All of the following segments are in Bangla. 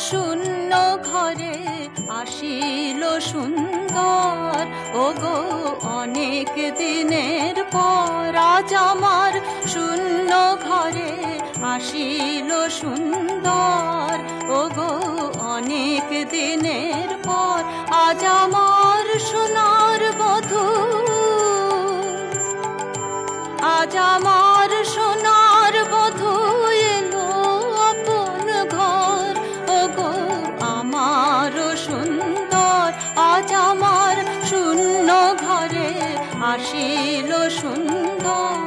শূন্য ঘরে আসিল সুন্দর। ওগো অনেক দিনের পর আজ আমার শূন্য ঘরে আসিল সুন্দর। ওগো অনেক দিনের পর আজ আমার সোনার বধূ, আজ আমার সোনার বধূ এলো আপন ঘর। ওগো আমার সুন্দর আজ আমার শূন্য ঘরে আসিল সুন্দর।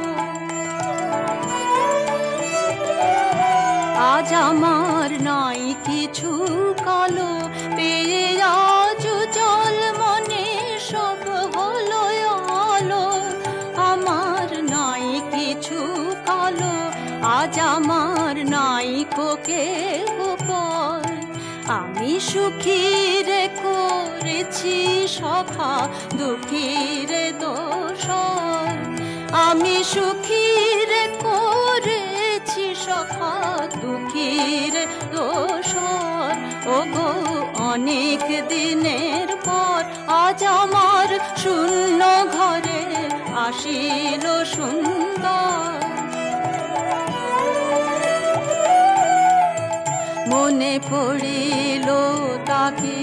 আজ আমার নাই কিছু কালো, পেয়ে আজ জল মনে সব হলো আলো। আমার নাই কিছু কালো, আজ আমার নাই কোকে উপর। আমি সুখী রে করেছি সখা দুঃখী রে দোষর। আমি সুখী রে করেছি সখা দুঃখী রে দোষর। ওগো অনেক দিনের পর আজ আমার শূন্য ঘরে আসিল সুন্দর। মনে পড়িল তাকে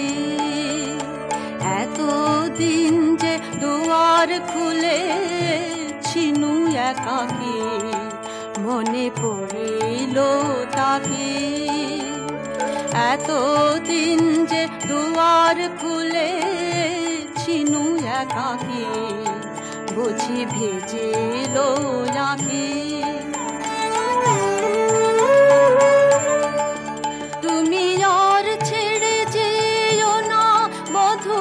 এতদিন যে দুয়ার খুলে ছিনু একাকী। মনে পড়িল তাকে এতদিন যে দুয়ার খুলে ছিনু একাকী। বুঝি ভেজিল আঁখি। তুমি আর ছেড়ে যেও না বধূ,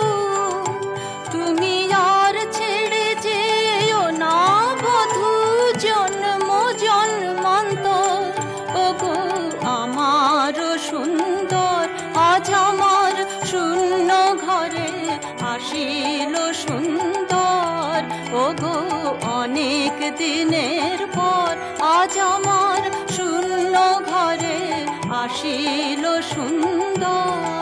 তুমি আর ছেড়ে যেও না বধূ জন্ম জন্মান্তর। ওগো আমার সুন্দর আজ আমার শূন্য ঘরে আসিল সুন্দর। ওগো অনেক দিনের পর আজ আমার শূন্য ঘরে আসিল সুন্দর।